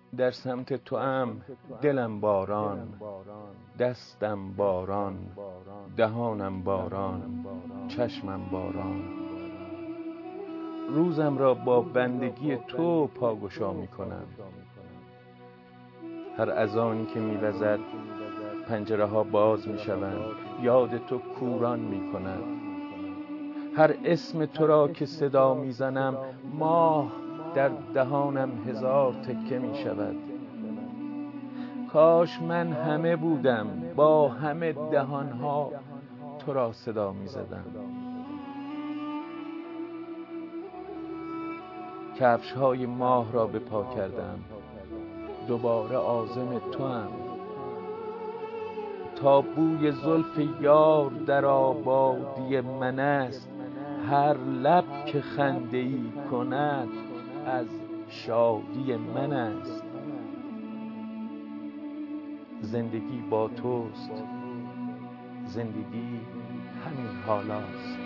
در سمت توام دلم باران، دستم باران، دهانم باران، چشمم باران. روزم را با بندگی تو پاگشا می کنم. هر اذانی که می وزد پنجره ها باز می شوند، یاد تو کوران می کند. هر اسم تو را که صدا می زنم، ماه در دهانم هزار تکه می شود. کاش من همه بودم، با همه دهانها تو را صدا می زدم. کفش های ماه را به پا کردم، دوباره عازم توام. تا بوی زلف یار در آبادی من است، هر لب که خنده ای کند از شادی من است. زندگی با توست، زندگی همین حالاست.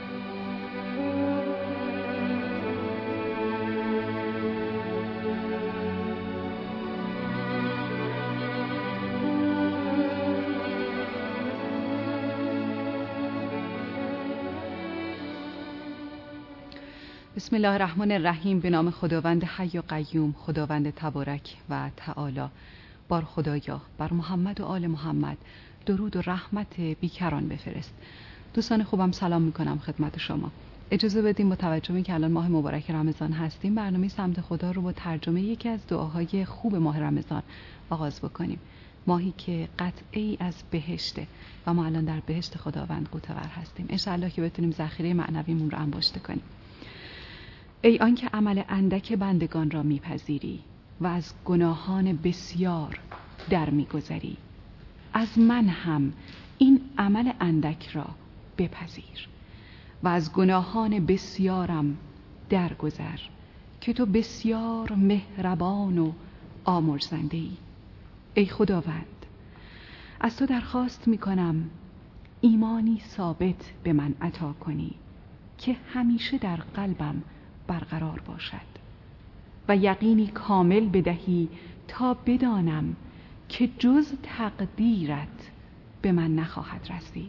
بسم الله الرحمن الرحیم. به نام خداوند حی و قیوم، خداوند تبارک و تعالی. بار خدایا بر محمد و آل محمد درود و رحمت بیکران بفرست. دوستان خوبم، سلام میکنم خدمت شما. اجازه بدیم با توجه به که الان ماه مبارک رمضان هستیم، برنامه سمت خدا رو با ترجمه یکی از دعاهای خوب ماه رمضان آغاز بکنیم. ماهی که قطعی از بهشته و ما الان در بهشت خداوند غوطه‌ور هستیم. ان شاءالله که بتونیم ذخیره معنویمون رو انباشته کنیم. ای آنکه عمل اندک بندگان را میپذیری و از گناهان بسیار در میگذری، از من هم این عمل اندک را بپذیر و از گناهان بسیارم درگذر که تو بسیار مهربان و آمرزنده ای. ای خداوند، از تو درخواست میکنم ایمانی ثابت به من عطا کنی که همیشه در قلبم برقرار باشد و یقینی کامل بدهی تا بدانم که جز تقدیرت به من نخواهد رسید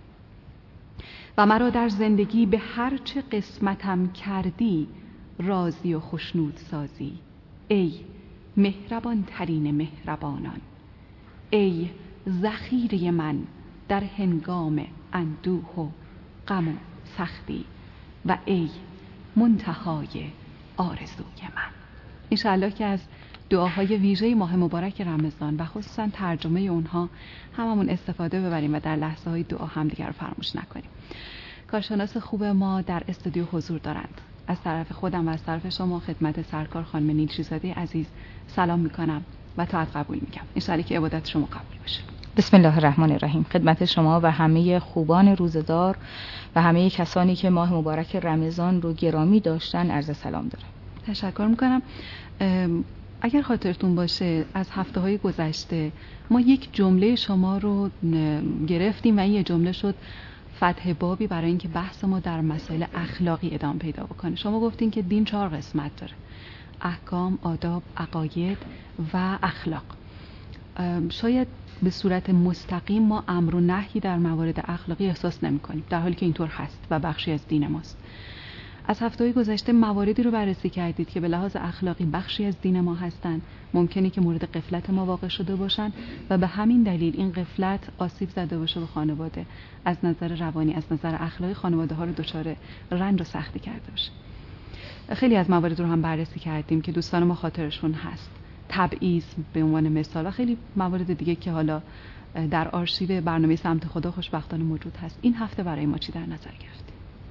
و مرا در زندگی به هر چه قسمتم کردی راضی و خشنود سازی. ای مهربان ترین مهربانان، ای ذخیره من در هنگام اندوه و غم و سختی و ای منتهای آرزوی من. انشاءالله که از دعاهای ویژه ماه مبارک رمضان و خصوصا ترجمه اونها هممون استفاده ببریم و در لحظه های دعا همدیگر رو فراموش نکنیم. کارشناس خوب ما در استودیو حضور دارند. از طرف خودم و از طرف شما خدمت سرکار خانم نیلشیزاده عزیز سلام میکنم و طاعت قبول میگم. انشاءالله که عبادت شما قبول باشه. بسم الله الرحمن الرحیم. خدمت شما و همه خوبان روزدار و همه کسانی که ماه مبارک رمضان رو گرامی داشتن عرض سلام دارم. تشکر میکنم. اگر خاطرتون باشه از هفته‌های گذشته ما یک جمله شما رو گرفتیم و این جمله شد فتح بابی برای اینکه بحث ما در مسائل اخلاقی ادامه پیدا بکنه. شما گفتین که دین 4 قسمت داره: احکام، آداب، عقاید و اخلاق. شاید به صورت مستقیم ما امر و نهی در موارد اخلاقی احساس نمی کنیم، در حالی که اینطور هست و بخشی از دین ماست. از هفته‌های گذشته مواردی رو بررسی کردید که به لحاظ اخلاقی بخشی از دین ما هستند، ممکنه که مورد غفلت ما واقع شده باشن و به همین دلیل این غفلت آسیب زده باشه به خانواده، از نظر روانی، از نظر اخلاقی خانواده ها رو دچار رنج و سختی کرده باشه. خیلی از موارد رو هم بررسی کردیم که دوستان ما خاطرشون هست: تبعیض به عنوان مثال و خیلی موارد دیگه که حالا در آرشیو برنامه سمت خدا خوشبختانه موجود هست. این هفته برای ما چی در نظر گرفتیم؟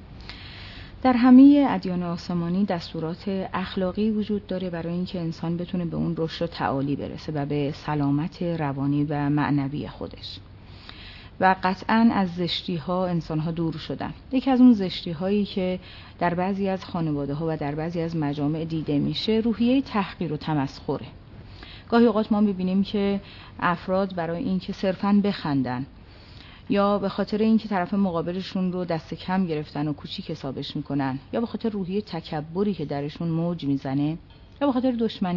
در همه ادیان آسمانی دستورات اخلاقی وجود داره برای اینکه انسان بتونه به اون رشد و تعالی برسه و به سلامت روانی و معنوی خودش. و قطعاً از زشتی ها انسان ها دور شدن. یکی از اون زشتی هایی که در بعضی از خانواده ها و در بعضی از مجامع دیده میشه روحیه تحقیر و تمسخره. گاهی اوقات ما میبینیم که افراد برای اینکه صرفاً بخندن یا به خاطر اینکه طرف مقابلشون رو دست کم گرفتن و کوچیک حسابش میکنن یا به خاطر روحیه تکبری که درشون موج میزنه یا به خاطر دشمنی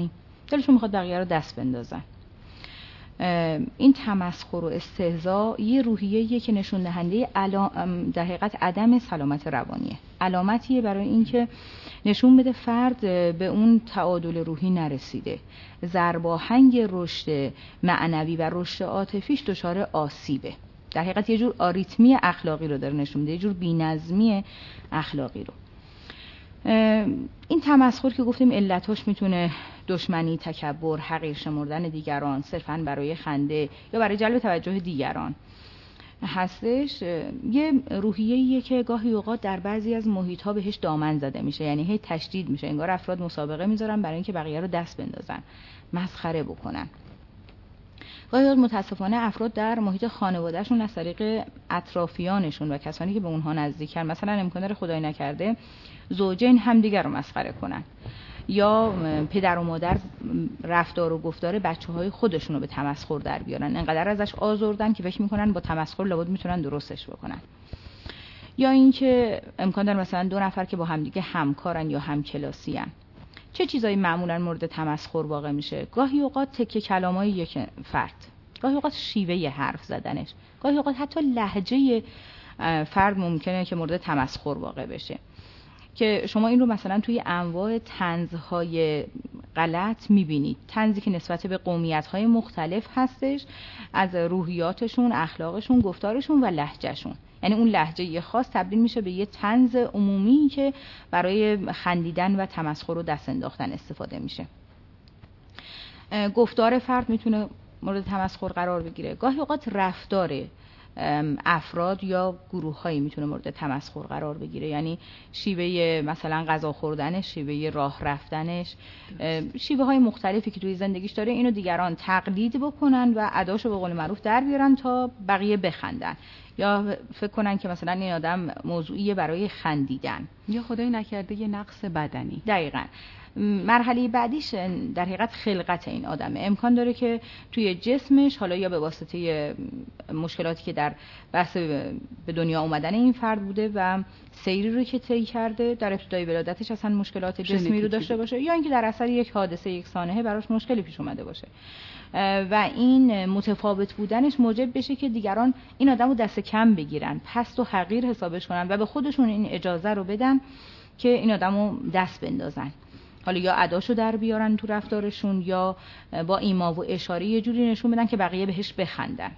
دلشون میخواد بقیه رو دست بندازن. این تمسخر و استهزاء یه روحیه‌ایه که نشون دهنده در حقیقت عدم سلامت روانیه. علامتیه برای اینکه نشون بده فرد به اون تعادل روحی نرسیده، ضرباهنگ رشد معنوی و رشد عاطفیش دچار آسیبه. در حقیقت یه جور آریتمی اخلاقی رو داره نشون میده، یه جور بی‌نظمی اخلاقی رو. این تمسخر که گفتیم علتاش میتونه دشمنی، تکبر، حقیر شمردن دیگران صرفاً برای خنده یا برای جلب توجه دیگران هستش. یه روحیه‌ایه که گاهی اوقات در بعضی از محیط‌ها بهش دامن زده میشه، یعنی هی تشدید میشه، انگار افراد مسابقه میذارن برای اینکه بقیه رو دست بندازن، مسخره بکنن. گاهی اوقات متاسفانه افراد در محیط خانوادهشون از طریق اطرافیانشون و کسانی که به اونها نزدیکن، مثلا امکان داره خدای نکرده زوجین همدیگر رو مسخره کنن، یا پدر و مادر رفتار و گفتار بچه‌های خودشون رو به تمسخر در بیارن، انقدر ازش آزردن که فکر میکنن با تمسخر لابد میتونن درستش بکنن. یا اینکه امکان داره مثلا دو نفر که با همدیگه همکارن یا همکلاسی‌ان. چه چیزایی معمولا مورد تمسخر واقع میشه؟ گاهی اوقات تکه کلامای یک فرد، گاهی اوقات شیوه حرف زدنش، گاهی اوقات حتی لهجه فرد ممکنه که مورد تمسخر واقع بشه، که شما این رو مثلا توی انواع طنزهای غلط میبینید. طنزی که نسبت به قومیت‌های مختلف هستش، از روحیاتشون، اخلاقشون، گفتارشون و لهجهشون. یعنی اون لهجه خاص تبدیل میشه به یه طنز عمومی که برای خندیدن و تمسخر و دست انداختن استفاده میشه. گفتار فرد میتونه مورد تمسخر قرار بگیره. گاهی اوقات رفتار افراد یا گروه‌هایی میتونه مورد تمسخر قرار بگیره، یعنی شیوه مثلا غذا خوردنش، شیوه راه رفتنش، شیوه‌های مختلفی که توی زندگیش داره، اینو دیگران تقلید بکنن و اداشو به قول معروف در بیارن تا بقیه بخندن، یا فکر کنن که مثلا این آدم موضوعیه برای خندیدن، یا خدای نکرده یه نقص بدنی. دقیقاً. مرحله بعدیش در حقیقت خلقت این آدمه. امکان داره که توی جسمش، حالا یا به واسطه مشکلاتی که در بحث به دنیا اومدن این فرد بوده و سیری رو که طی کرده، در ابتدای ولادتش اصلا مشکلات جسمی رو داشته باشه، یا اینکه در اثر یک حادثه یک سانحه براش مشکلی پیش اومده باشه و این متفاوت بودنش موجب بشه که دیگران این آدمو دست کم بگیرن، پست و حقیر حسابش کنن و به خودشون این اجازه رو بدن که این آدمو دست بندازن، حالا یا اداشو در بیارن تو رفتارشون، یا با ایما و اشاره یه جوری نشون بدن که بقیه بهش بخندن.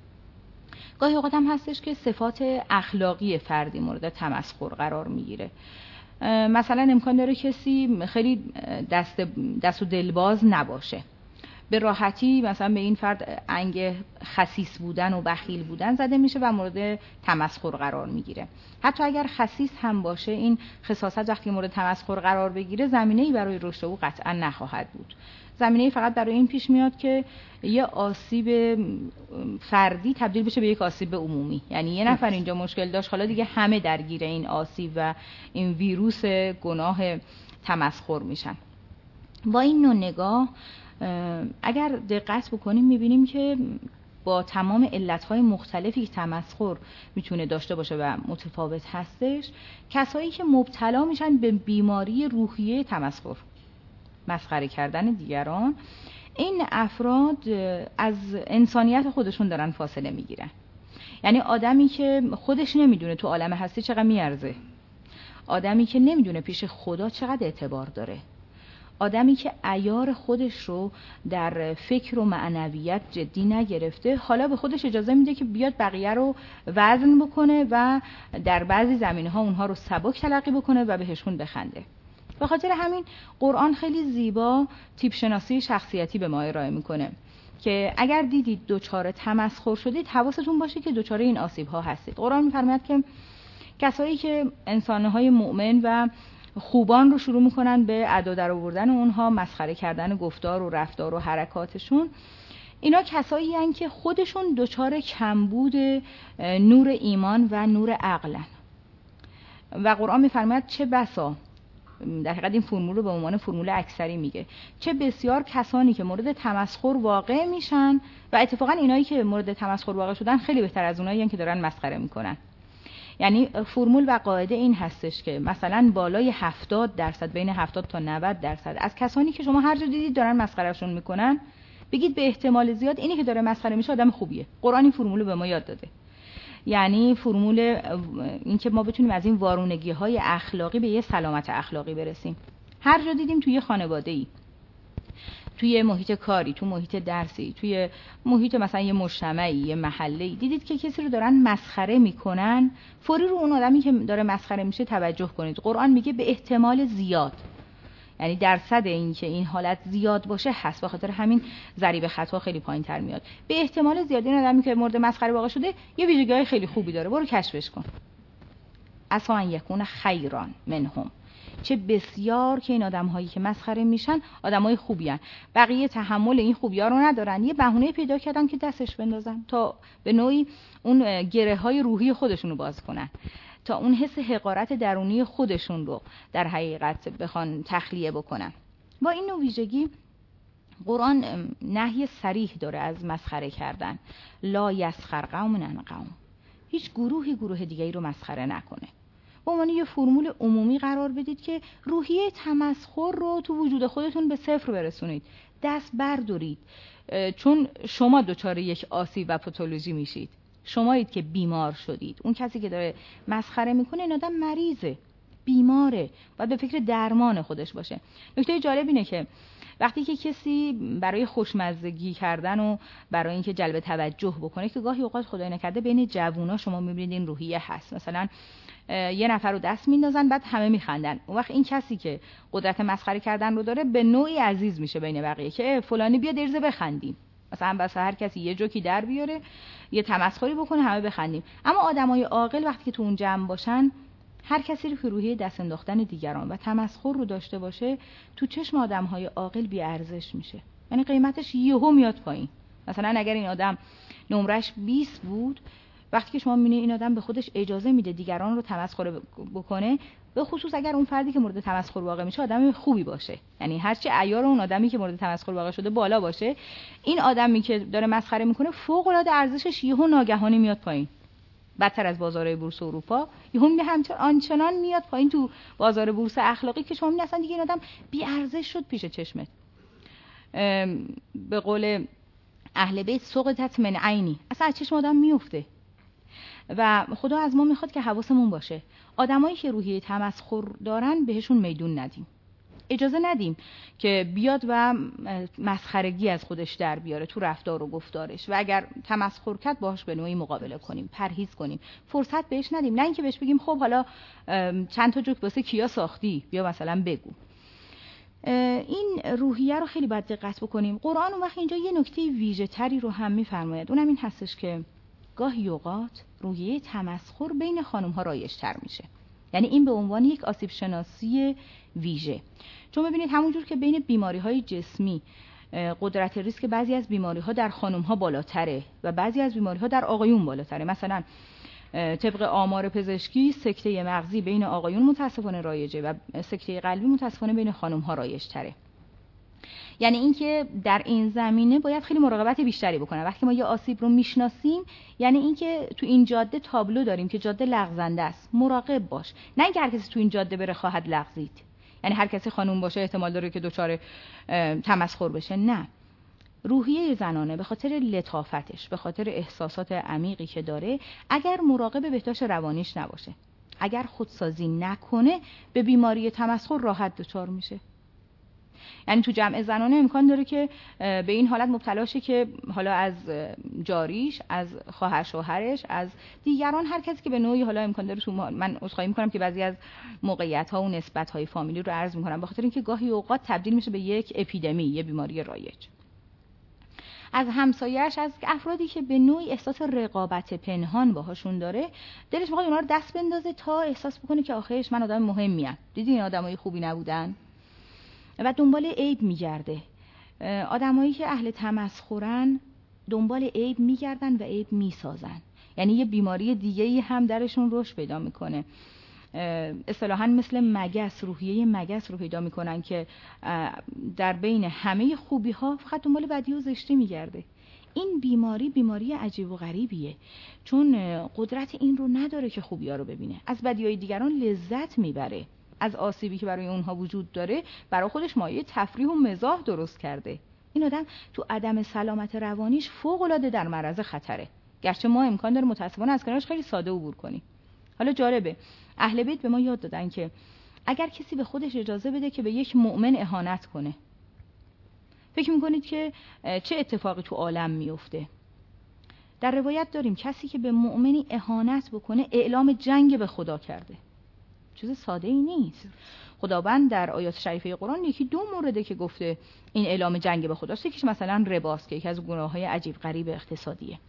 گاهی اوقات هم هستش که صفات اخلاقی فردی مورد تمسخر قرار میگیره. مثلا امکان داره کسی خیلی دست و دلباز نباشه، به راحتی مثلا به این فرد انگ خسیس بودن و بخیل بودن زده میشه و مورد تمسخر قرار میگیره. حتی اگر خسیس هم باشه، این خساست وقتی مورد تمسخر قرار بگیره زمینه‌ای برای رشد او قطعا نخواهد بود. زمینه‌ای فقط برای این پیش میاد که یه آسیب فردی تبدیل بشه به یک آسیب عمومی، یعنی یه نفر اینجا مشکل داشت، حالا دیگه همه درگیر این آسیب و این ویروس گناه تمسخر میشن. با این نوع نگاه اگر دقت بکنیم میبینیم که با تمام علتهای مختلفی که تمسخر میتونه داشته باشه و متفاوت هستش، کسایی که مبتلا میشن به بیماری روحیه تمسخر، مسخره کردن دیگران، این افراد از انسانیت خودشون دارن فاصله میگیرن. یعنی آدمی که خودش نمیدونه تو عالم هستی چقدر میارزه، آدمی که نمیدونه پیش خدا چقدر اعتبار داره، آدمی که عیار خودش رو در فکر و معنویت جدی نگرفته، حالا به خودش اجازه میده که بیاد بقیه رو وزن بکنه و در بعضی زمینه‌ها اونها رو سبک تلقی بکنه و بهشون بخنده. به خاطر همین قرآن خیلی زیبا تیپ شناسی شخصیتی به ما ارائه میکنه که اگر دیدید دچار تمسخر شدید، حواستون باشه که دچار این آسیب‌ها هستید. قرآن می‌فرماید که کسایی که انسان‌های مؤمن و خوبان رو شروع میکنن به ادا در آوردن اونها، مسخره کردن گفتار و رفتار و حرکاتشون، اینا کسایی هستن که خودشون دچار کمبود نور ایمان و نور عقلن. و قرآن میفرماید چه بسا، در حقیقت این فرمول رو به عنوان فرمول اکثری میگه، چه بسیار کسانی که مورد تمسخر واقع میشن و اتفاقا اینایی که مورد تمسخر واقع شدن خیلی بهتر از اونایی هستن که دارن مسخره میکنن. یعنی فرمول و قاعده این هستش که مثلا بالای 70%، بین 70 تا 90% از کسانی که شما هر جا دیدید دارن مسخرهشون میکنن، بگید به احتمال زیاد اینی که داره مسخره میشه آدم خوبیه. قرآن این فرمول رو به ما یاد داده. یعنی فرمول این که ما بتونیم از این وارونگی‌های اخلاقی به یه سلامت اخلاقی برسیم. هر جا دیدیم توی خانواده‌ای، توی محیط کاری، توی محیط درسی، توی محیط مثلا یه مجتمعی، یه محله‌ای، دیدید که کسی رو دارن مسخره میکنن، فوری رو اون آدمی که داره مسخره میشه توجه کنید. قرآن میگه به احتمال زیاد، یعنی درصد این که این حالت زیاد باشه هست، به خاطر همین ضریب خطا خیلی پایین‌تر میاد. به احتمال زیاد این آدمی که مورد مسخره واقع شده یه ویژگی‌های خیلی خوبی داره، برو کشفش کن. عسى ان یکون خیرا منهم، چه بسیار که این آدم‌هایی که مسخره میشن آدمای خوبی ان، بقیه تحمل این خوبی‌ها رو ندارن، یه بهونه پیدا کردن که دستش بندازن تا به نوعی اون گره‌های روحی خودشون رو باز کنن، تا اون حس حقارت درونی خودشون رو در حقیقت بخوان تخلیه بکنن. با این نوع ویژگی قرآن نهی صریح داره از مسخره کردن. لا یسخر قوم من قوم، هیچ گروه دیگه‌ای رو مسخره نکنه. به عنوان یه فرمول عمومی قرار بدید که روحیه تمسخر رو تو وجود خودتون به صفر برسونید، دست بردارید، چون شما دچار یک آسیب و پاتولوژی میشید. شمایید که بیمار شدید. اون کسی که داره مسخره میکنه این آدم مریضه، بیماره، باید به فکر درمان خودش باشه. نکته جالب اینه که وقتی که کسی برای خوشمزگی کردن و برای اینکه جلب توجه بکنه، که گاهی اوقات خدای نکرده بین جوونا شما میبینید این روحیه هست، مثلا یه نفر رو دست میندازن بعد همه میخندن، اون وقت این کسی که قدرت مسخره کردن رو داره به نوعی عزیز میشه بین بقیه که فلانی بیا درزه بخندیم، مثلا بس هر کسی یه جوکی در بیاره، یه تمسخری بکنه، همه بخندیم. اما آدمای عاقل وقتی که تو اون جمع باشن، هر کسی رو که روحیه دست انداختن دیگران و تمسخر رو داشته باشه، تو چشم آدمهای عاقل بی ارزش میشه، یعنی قیمتش یهو میاد پایین. مثلا اگر این آدم نمرش 20 بود، وقتی که شما میبینید این آدم به خودش اجازه میده دیگران رو تمسخر بکنه، به خصوص اگر اون فردی که مورد تمسخر واقع میشه آدم خوبی باشه، یعنی هرچی عیار اون آدمی که مورد تمسخر واقع شده بالا باشه، این آدمی که داره مسخره میکنه فوق العاده ارزشش یهو ناگهانی میاد پایین. بدتر از بازار بورس اروپا، یهو آنچنان میاد پایین تو بازار بورس اخلاقی که شما میبینید اصلا دیگه این آدم بی ارزش شد پیش چشمت. به قول اهل بیت سقطت من عینی، اصلا از چشم آدم میفته. و خدا از ما میخواد که حواسمون باشه آدمایی که روحیه تمسخر دارن بهشون میدون ندیم، اجازه ندیم که بیاد و مسخرگی از خودش در بیاره تو رفتار و گفتارش، و اگر تمسخر کرد باهاش به نوعی مقابله کنیم، پرهیز کنیم، فرصت بهش ندیم. نه اینکه بهش بگیم خب حالا چند تا جوک واسه کیا ساختی بیا مثلا بگو. این روحیه رو خیلی باید دقت بکنیم. قرآن اون وقت اینجا یه نکته ویژه تری رو هم میفرماید، اونم این هستش که گاهی اوقات روحیه تمسخر بین خانم ها رایج تر میشه، یعنی این به عنوان یک آسیب شناسی ویژه. چون ببینید همونجور که بین بیماری های جسمی قدرت ریسک بعضی از بیماری ها در خانم ها بالاتره و بعضی از بیماری ها در آقایون بالاتره، مثلا طبق آمار پزشکی سکته مغزی بین آقایون متاسفانه رایجه و سکته قلبی متاسفانه بین خانم ها رایج تره. یعنی اینکه در این زمینه باید خیلی مراقبت بیشتری بکنه. وقتی ما یه آسیب رو میشناسیم، یعنی اینکه تو این جاده تابلو داریم که جاده لغزنده است، مراقب باش. نه اینکه هر کسی تو این جاده بره خواهد لغزید، یعنی هر کسی خانوم باشه احتمال داره که دچار تمسخر بشه. نه، روحیه زنانه به خاطر لطافتش، به خاطر احساسات عمیقی که داره، اگر مراقب بهداشت روانیش نباشه، اگر خودسازی نکنه، به بیماری تمسخر راحت دچار میشه. یعنی تو جمع زنانه امکان داره که به این حالت مبتلا شه که حالا از جاریش، از خواهر شوهرش، از دیگران، هر کسی که به نوعی حالا امکان داره تو من عذرخواهی میکنم که بعضی از موقعیت ها و نسبت های فامیلی رو عرض میکنم، به خاطر اینکه گاهی اوقات تبدیل میشه به یک اپیدمی، یه بیماری رایج. از همسایه‌اش، از افرادی که به نوعی احساس رقابت پنهان باهاشون داره، دلش میخواد اونا رو دست بندازه تا احساس بکنه که آخرش من آدم مهمیم. دیدین این آدمای خوبی نبودن؟ و دنبال عیب میگرده. آدمایی که اهل تمسخرن دنبال عیب میگردن و عیب میسازن، یعنی یه بیماری دیگه‌ای هم درشون رشد پیدا میکنه. اصطلاحاً مثل مگس، روحیه مگس رو پیدا میکنن که در بین همه خوبی ها فقط دنبال بدی و زشتی میگرده. این بیماری عجیب و غریبیه، چون قدرت این رو نداره که خوبی‌ها رو ببینه. از بدیهای دیگران لذت میبره. از آسیبی که برای اونها وجود داره برای خودش مایه تفریح و مزاح درست کرده. این آدم تو عدم سلامت روانیش فوق‌العاده در معرض خطره. گرچه ما امکان داره متأسفانه از کنارش خیلی ساده عبور کنیم. حالا جالبه، اهل بیت به ما یاد دادن که اگر کسی به خودش اجازه بده که به یک مؤمن اهانت کنه، فکر میکنید که چه اتفاقی تو عالم میفته؟ در روایت داریم کسی که به مؤمنی اهانت بکنه اعلام جنگ به خدا کرده. چیز ساده ای نیست. خداوند در آیات شریفه قرآن یکی دو مورده که گفته این اعلام جنگ به خداست. یکیش مثلا رباست که یکی از گناه‌های عجیب غریب اقتصادیه.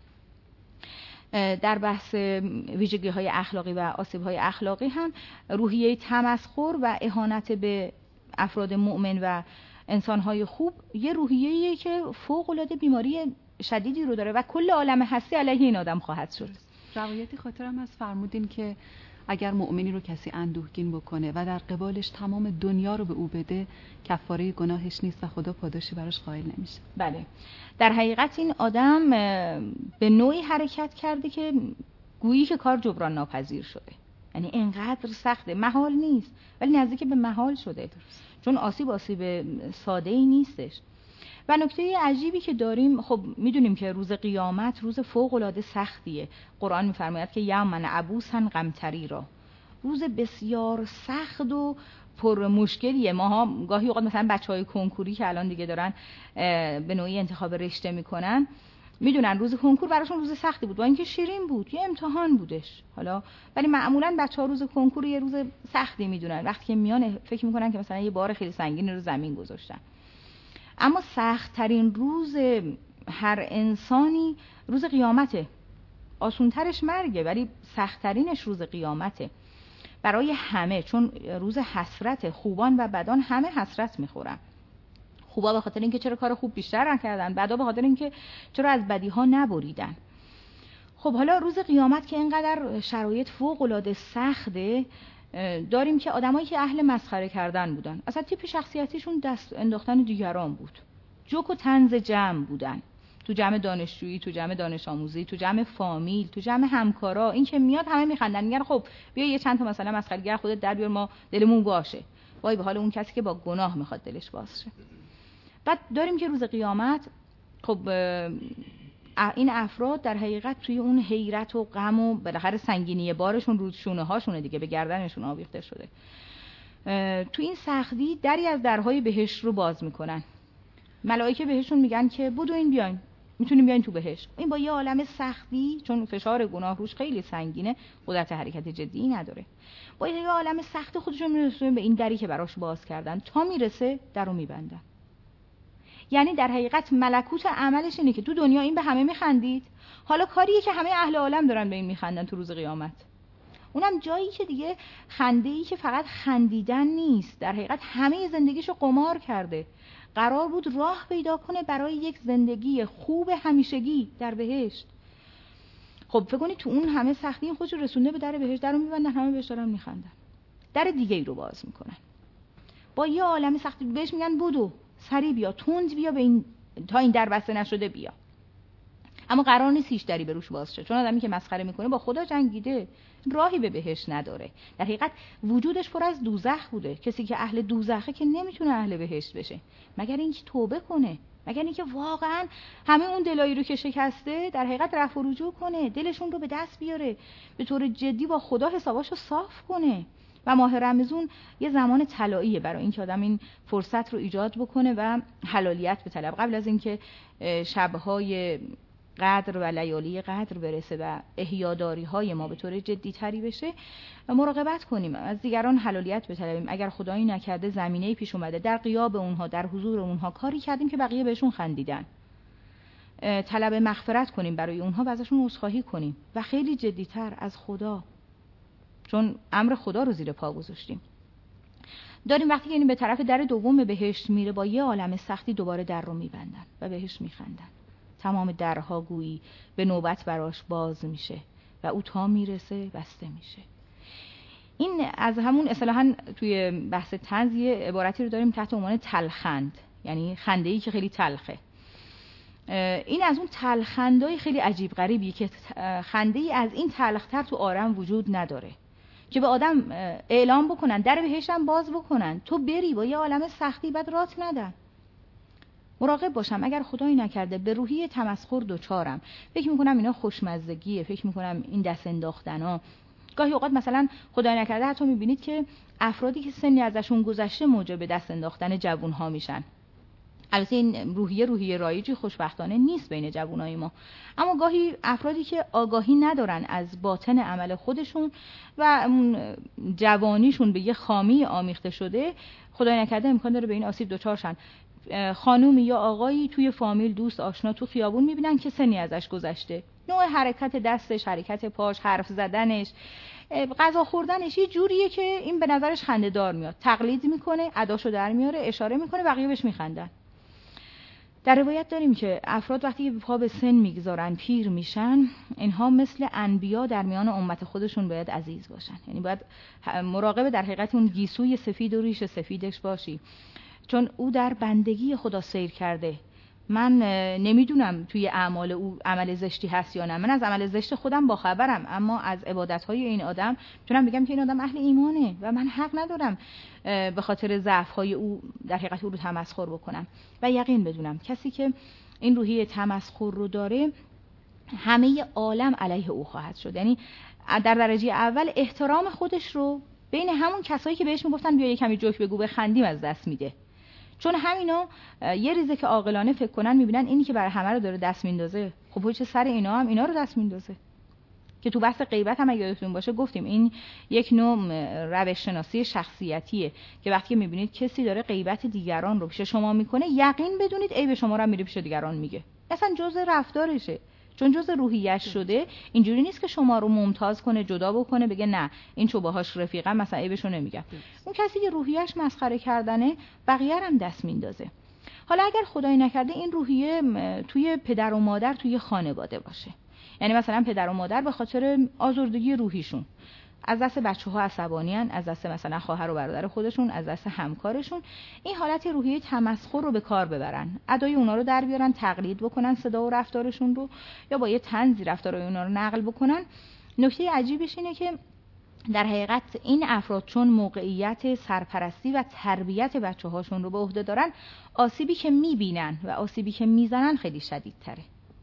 در بحث ویژگی‌های اخلاقی و آسیب‌های اخلاقی هم روحیه تمسخر و اهانت به افراد مؤمن و انسان‌های خوب یه روحیه‌ایه که فوق‌العاده بیماری شدیدی رو داره و کل عالم هستی علیه این آدم خواهد شد. روایتی خاطرم از فرمودین که اگر مؤمنی رو کسی اندوهگین بکنه و در قبالش تمام دنیا رو به او بده، کفاره گناهش نیست و خدا پاداشی براش قائل نمیشه. بله، در حقیقت این آدم به نوعی حرکت کرده که گویی که کار جبران ناپذیر شده. یعنی اینقدر سخته، محال نیست ولی نزدیک به محال شده، چون آسیب ساده ای نیستش. و نکته عجیبی که داریم، خب میدونیم که روز قیامت روز فوق العاده سختیه. قرآن میفرماید که یومن عبوسن قمطریرا، روز بسیار سخت و پر مشکلیه. ماها گاهی اوقات مثلا بچهای کنکوری که الان دیگه دارن به نوعی انتخاب رشته میکنن، میدونن روز کنکور براشون روز سختی بود، با اینکه شیرین بود، یه امتحان بودش. حالا ولی معمولا بچه‌ها روز کنکور یه روز سختی میدونن، وقتی که میان فکر میکنن که مثلا یه بار خیلی سنگین رو زمین گذاشتن. اما سخت ترین روز هر انسانی روز قیامته. آسونترش مرگه ولی سخت ترینش روز قیامته برای همه، چون روز حسرت، خوبان و بدان همه حسرت میخورن. خوبا به خاطر اینکه چرا کار خوب بیشتر نکردن، بدا به خاطر اینکه چرا از بدیها نبریدن. خب حالا روز قیامت که اینقدر شرایط فوق العاده سخته، داریم که آدمایی که اهل مسخره کردن بودن، اصلا تیپ شخصیتیشون دست انداختن دیگران بود، جوک و طنز جمع بودن، تو جمع دانشجویی، تو جمع دانش آموزی، تو جمع فامیل، تو جمع همکارا، این که میاد همه میخندن، میگن خب بیا یه چند تا مثلا مسخره‌گر خودت در بیار ما دلمون باشه. وای به حال اون کسی که با گناه میخواد دلش باز شه. بعد داریم که روز قیامت خب این افراد در حقیقت توی اون حیرت و غم و بالاخره سنگینی بارشون رو شونه هاشونه دیگه، به گردنشون آویخته شده، توی این سختی دری از درهای بهشت رو باز میکنن. ملائکه بهشون میگن که بدوین بیاین، میتونیم بیاین تو بهشت. این با یه عالم سختی، چون فشار گناه روش خیلی سنگینه، قدرت حرکت جدی نداره، با یه عالم سخت خودشون میرسونن به این دری که براش باز کردن، تا میرسه درو میبندن. یعنی در حقیقت ملکوت عملش اینه که تو دنیا این به همه میخندید، حالا کاریه که همه اهل عالم دارن به این میخندن تو روز قیامت. اونم جایی که دیگه خنده‌ای که فقط خندیدن نیست، در حقیقت همه زندگیشو قمار کرده، قرار بود راه پیدا کنه برای یک زندگی خوب همیشگی در بهشت. خب فکر کنید تو اون همه سختی این خودشو رسونده به در بهشت، درو میبندن، همه بهش دارن میخندن. در دیگه ای رو باز میکنن، با یه عالم سختی بهش میگن بدو، سری بیا، تند بیا، به این تا این در بسته نشده بیا. اما قرار نیست هیچ دری بروش باز شه، چون آدمی که مسخره میکنه با خدا جنگیده، راهی به بهشت نداره. در حقیقت وجودش پر از دوزخ بوده. کسی که اهل دوزخه که نمیتونه اهل بهشت بشه مگر اینکه توبه کنه، مگر اینکه واقعا همه اون دلایی رو که شکسته در حقیقت رفع و رجوع کنه، دلشون رو به دست بیاره، به طور جدی با خدا حساباشو صاف کنه. و ماه رمضان یه زمان طلاییه برای اینکه آدم این فرصت رو ایجاد بکنه و حلالیت به طلب، قبل از اینکه شب‌های قدر و لیالی قدر برسه و احیاداری های ما به طور جدی تری بشه، مراقبت کنیم، از دیگران حلالیت بطلبیم. اگر خدایی نکرده زمینه‌ای پیش اومده در غیاب اونها، در حضور اونها کاری کردیم که بقیه بهشون خندیدن، طلب مغفرت کنیم برای اونها و ازشون عذرخواهی کنیم و خیلی جدی‌تر از خدا، چون امر خدا رو زیر پا گذاشتیم. داریم وقتی که این به طرف در دوم بهشت میره، با یه عالم سختی دوباره در رو میبندن و بهش میخندن. تمام درها گویی به نوبت براش باز میشه و او تا میرسه بسته میشه. این از همون اصطلاحاً توی بحث طنز یه عبارتی رو داریم تحت عنوان تلخند، یعنی خنده‌ای که خیلی تلخه. این از اون تلخندای خیلی عجیب غریبی که خنده‌ای از این تلختر تو عالم وجود نداره که به آدم اعلام بکنن در بهشتم باز بکنن تو بری با یه عالم سختی بعد رات ندن. مراقب باشم اگر خدایی نکرده به روحی تمسخر دوچارم، فکر میکنم اینا خوشمزگیه، فکر میکنم این دست انداختنا. گاهی اوقات مثلا خدایی نکرده حتی میبینید که افرادی که سنی ازشون گذشته موجب دست انداختن جوانها میشن. البته این روحیه رایجی خوشبختانه نیست بین جوانای ما، اما گاهی افرادی که آگاهی ندارن از باطن عمل خودشون و جوانیشون به یه خامی آمیخته شده، خدای نکرده امکان داره به این آسیب دچار شن. خانومی یا آقایی توی فامیل، دوست، آشنا تو خیابون میبینن که سنی ازش گذشته، نوع حرکت دستش، حرکت پاش، حرف زدنش، غذا خوردنش یه جوریه که این به نظرش خنده‌دار میاد، تقلید میکنه، اداشو در میاره، اشاره میکنه، بقیه بهش میخندن. در روایت داریم که افراد وقتی که پا به سن میگذارن، پیر میشن، اینها مثل انبیا در میان امت خودشون باید عزیز باشن. یعنی باید مراقب در حقیقت اون گیسوی سفید و ریش سفیدش باشی، چون او در بندگی خدا سیر کرده. من نمیدونم توی اعمال او عمل زشتی هست یا نه، من از عمل زشت خودم باخبرم، اما از عبادت‌های این آدم میتونم بگم که این آدم اهل ایمانه و من حق ندارم به خاطر ضعف‌های او در حقیقت او رو تمسخر بکنم و یقین بدونم کسی که این روحیه تمسخر رو داره همه عالم علیه او خواهد شد. یعنی در درجه اول احترام خودش رو بین همون کسایی که بهش میگفتن بیا یه کمی جوک بگو بخندیم از دست میده، چون همینا یه ریزه که عاقلانه فکر کنن میبینن اینی که برای همه رو داره دست میندازه، خب پشت سر اینا هم اینا رو دست میندازه. که تو بحث غیبت هم اگه یادتون باشه گفتیم این یک نوع روش شناسی شخصیتیه که وقتی میبینید کسی داره غیبت دیگران رو پیش شما میکنه، یقین بدونید عیب شما رو هم میره پیش دیگران میگه، اصلا جزء رفتارشه، چون جزء روحیه‌اش شده. اینجوری نیست که شما رو ممتاز کنه، جدا بکنه، بگه نه این چوباهاش رفیقم مثلا عیبشو نمیگم. اون کسی که روحیه‌اش مسخره کردنه بقیه هم دست میندازه. حالا اگر خدای نکرده این روحیه توی پدر و مادر توی خانواده باشه، یعنی مثلا پدر و مادر به خاطر آزردگی روحیشون از دست بچه‌ها عصبانیان، از دست مثلا خواهر و برادر خودشون، از دست همکارشون، این حالت روحیه تمسخر رو به کار ببرن، ادای اونا رو در بیارن، تقلید بکنن صدا و رفتارشون رو، یا با یه طنزی رفتارای اونا رو نقل بکنن. نکته عجیبش اینه که در حقیقت این افراد چون موقعیت سرپرستی و تربیت بچه‌هاشون رو به عهده دارن، آسیبی که میبینن و آسیبی که میزنن خیلی شدیدتره.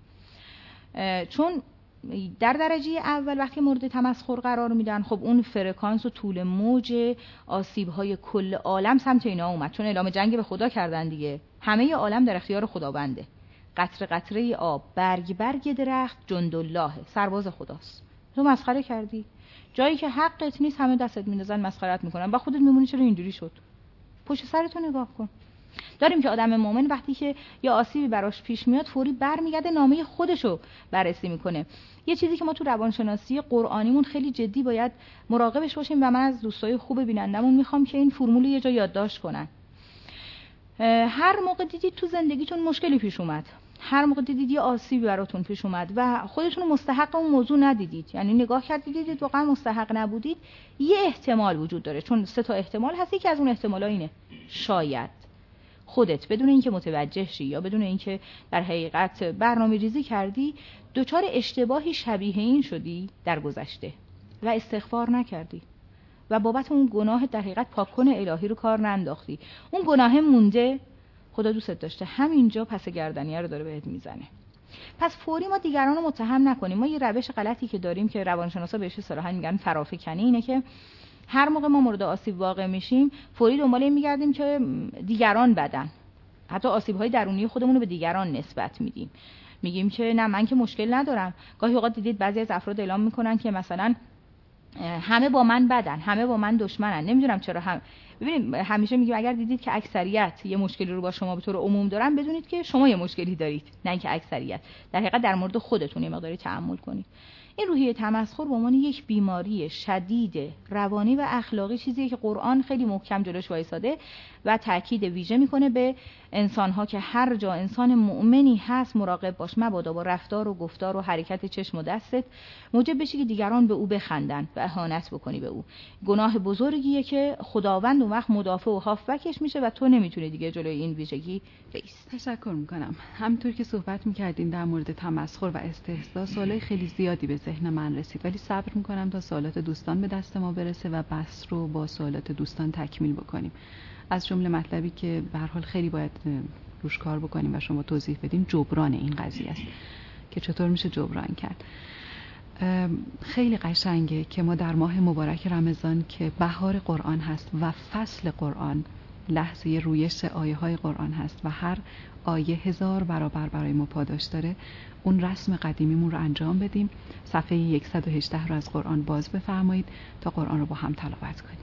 چون در درجه اول وقتی مورد تمسخر قرار میدن، خب اون فرکانس و طول موج آسیب‌های کل عالم سمت اینا اومد، چون اعلام جنگ به خدا کردن دیگه، همه عالم در اختیار خداونده، قطره قطره آب، برگ برگ درخت جندالله، سرباز خداست. تو مسخره کردی، جایی که حقت نیست همه دستت میندازن مسخرت میکنن، با خودت میمونی چرا اینجوری شد؟ پشت سرتو نگاه کن. داریم که آدم مومن وقتی که یا آسیبی براش پیش میاد فوری برمیگرده نامه خودشو بررسی میکنه. یه چیزی که ما تو روانشناسی قرآنیمون خیلی جدی باید مراقبش باشیم و من از دوستای خوب بینندمون میخوام که این فرمول یه جا یادداشت کنن. هر موقع دیدید تو زندگیتون مشکلی پیش اومد، هر موقع دیدید یه آسیبی براتون پیش اومد و خودتون رو مستحق اون موضوع ندیدید، یعنی نگاه کردید دیدید واقعا مستحق نبودید، یه احتمال وجود داره، چون 3 تا احتمال هست، یکی از اون احتمالا اینه شاید خودت بدون اینکه متوجه شی یا بدون اینکه در حقیقت برنامه‌ریزی کردی دچار اشتباهی شبیه این شدی در گذشته و استغفار نکردی و بابت اون گناه در حقیقت پاک‌کن الهی رو کار ننداختی، اون گناه مونده، خدا دوستت داشته همینجا پس گردنیه رو داره بهت میزنه. پس فوری ما دیگران رو متهم نکنیم. ما یه روش غلطی که داریم که روانشناسا بهش صراحت میگن فرافکنی، اینه که هر موقع ما مورد آسیب واقع میشیم فوری دنبال این میگردیم که دیگران بدن، حتی آسیب‌های درونی خودمون رو به دیگران نسبت میدیم، میگیم که نه من که مشکل ندارم. گاهی اوقات دیدید بعضی از افراد اعلام میکنن که مثلا همه با من بدن، همه با من دشمنن، نمیدونم چرا ببینید همیشه میگیم اگر دیدید که اکثریت یه مشکلی رو با شما به طور عموم دارن، بدونید که شما یه مشکلی دارید، نه اینکه اکثریت. در حقیقت در مورد خودتون یه مقداری تأمل کنید. این روحیه تمسخر به عنوان یک بیماری شدید روانی و اخلاقی چیزیه که قرآن خیلی محکم جلوش وایساده و تاکید ویژه میکنه به انسانها که هر جا انسان مؤمنی هست مراقب باش، مبادا با رفتار و گفتار و حرکت چشم و دستت موجب بشی که دیگران به او بخندن و اهانت بکنی به او. گناه بزرگیه که خداوند اون وقت مدافع و هافبکش میشه و تو نمیتونی دیگه جلوی این ویژگی بایستی. تشکر میکنم. همونطور که صحبت میکردین در مورد تمسخر و استهزا، سوالای خیلی زیادی به ذهن من رسید، ولی صبر میکنم تا سوالات دوستان به دست ما برسه و بحث رو با سوالات دوستان تکمیل بکنیم. از جمله مطلبی که به هر حال خیلی باید روش کار بکنیم و شما توضیح بدیم جبران این قضیه است که چطور میشه جبران کرد. خیلی قشنگه که ما در ماه مبارک رمضان که بهار قرآن هست و فصل قرآن، لحظه رویش آیه های قرآن هست و هر آیه 1000 برابر برای ما پاداش داره، اون رسم قدیمیمون رو انجام بدیم. صفحه 118 رو از قرآن باز بفرمایید تا قرآن رو با هم تلاوت کنیم.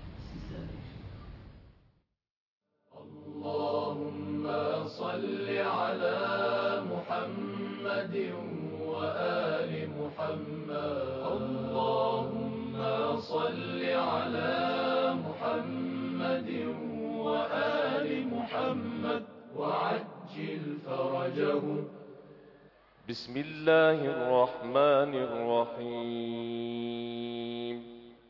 اللهم صل على محمد و آل محمد. اللهم صل على محمد و آل محمد وعجل فرجهم. بسم الله الرحمن الرحيم.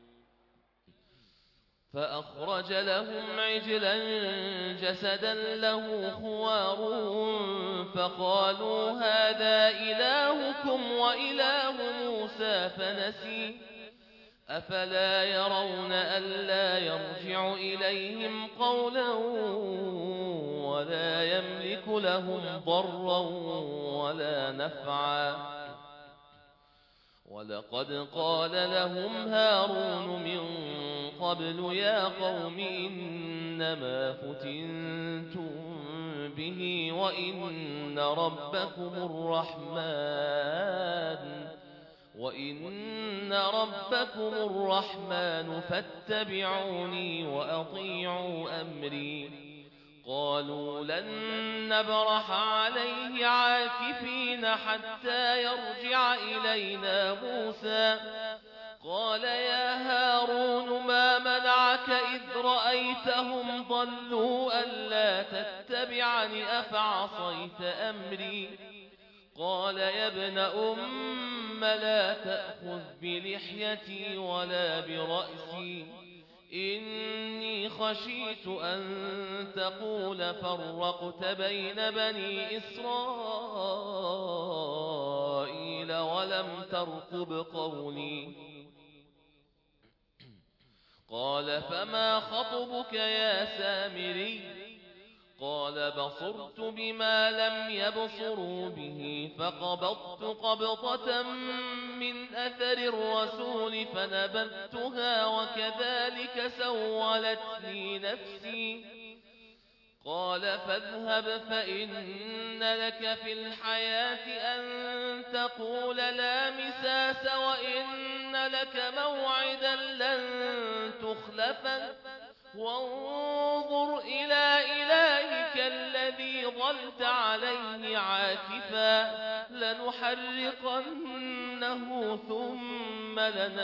فأخرج لهم عجلا جسدا له خوار فقالوا هذا إلهكم وإله موسى فنسي أفلا يرون ألا يرجع إليهم قولا ولا يملك لهم ضرا ولا نفعا ولقد قال لهم هارون من قبل يا قوم إنما فتنتم به وإن ربكم الرحمن فاتبعوني وأطيعوا أمري. قالوا لن نبرح عليه عاكفين حتى يرجع إلينا موسى. قال يا هارون ما منعك إذ رأيتهم ضلوا ألا تتبعني أفعصيت أمري. قال يا ابن أم لا تأخذ بلحيتي ولا برأسي إني خشيت أن تقول فرقت بين بني إسرائيل ولم ترقب قولي. قال فما خطبك يا سامري؟ قال بصرت بما لم يبصروا به فقبضت قبضة من أثر الرسول فنبذتها وكذلك سولت لي نفسي. قال فاذهب فإن لك في الحياة أن تقول لا مساس وإن لك موعدا لن تخلفه وانظر إلى إلهك الذي ظلت عليه عاكفا لنحرقنه ثم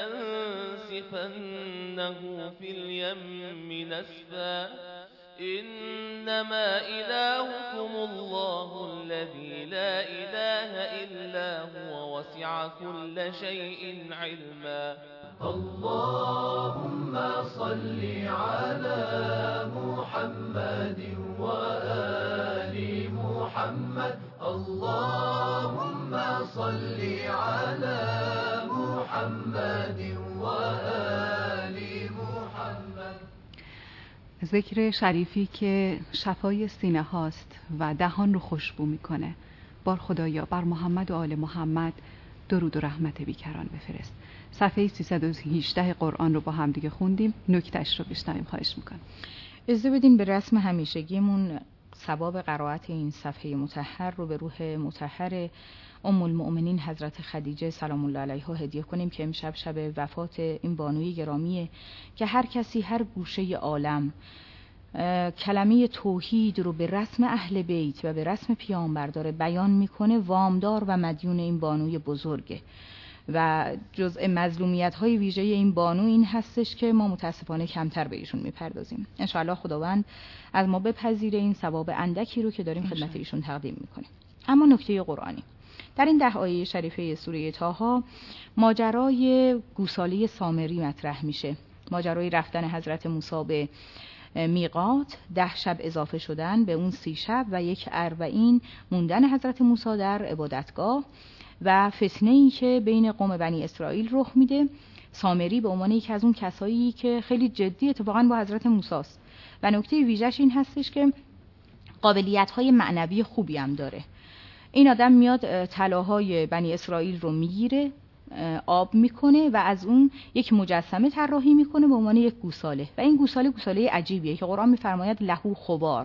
لننسفنه في اليم نسفا. إنما إلهكم الله الذي لا إله إلا هو وسع كل شيء علما. اللهم صل على محمد وآل محمد. اللهم صل على محمد وآل محمد. ذکر شریفی که شفای سینه هاست و دهان رو خوشبو میکنه. بار خدایا بر محمد و آل محمد درود و رحمت بیکران بفرست. صفحه 318 قرآن رو با هم دیگه خوندیم، نکتهش رو بشنویم. خواهش میکنم. اجازه بدین به رسم همیشگیمون ثواب قرائت این صفحه مطهر رو به روح مطهر ام المؤمنین حضرت خدیجه سلام الله علیها هدیه کنیم که امشب شب وفات این بانوی گرامیه که هر کسی هر گوشه عالم کلمه توحید رو به رسم اهل بیت و به رسم پیامبر داره بیان میکنه، وامدار و مدیون این بانوی بزرگه و جزء مظلومیت‌های ویژه این بانو این هستش که ما متاسفانه کمتر به ایشون میپردازیم. انشاءالله خداوند از ما بپذیره این ثواب اندکی رو که داریم خدمت ایشون تقدیم میکنیم. اما نکته قرآنی در این 10 آیه شریفه سوره طه ماجرای گوساله سامری مطرح میشه، ماجرای رفتن حضرت موسی به میقات، 10 شب اضافه شدن به اون 30 شب و 41 موندن حضرت موسی در عبادتگاه و فتنه‌ای که بین قوم بنی اسرائیل رخ میده. سامری به عنوان یکی از اون کسایی که خیلی جدی اتفاقاً با حضرت موسی است و نکته ویژه‌ش این هستش که قابلیت‌های معنوی خوبی هم داره. این آدم میاد طلاهای بنی اسرائیل رو میگیره، آب میکنه و از اون یک مجسمه طراحی میکنه به عنوان یک گوساله و این گوساله عجیبیه که قرآن میفرماید لهو خبار.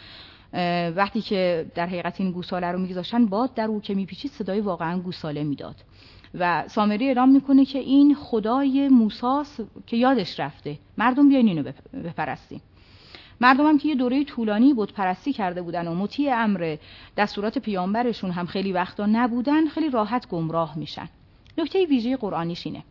وقتی که در حقیقت این گوساله رو میگذاشتن باد در او که میپیچید صدای واقعا گوساله میداد و سامری اعلام میکنه که این خدای موسی که یادش رفته، مردم بیاین اینو بپرستیم. مردم هم که یه دوره طولانی بت پرستی کرده بودن و مطیع امر دستورات پیامبرشون هم خیلی وقتا نبودن، خیلی راحت گمراه میشن. نکته ویژه قرآنیش اینه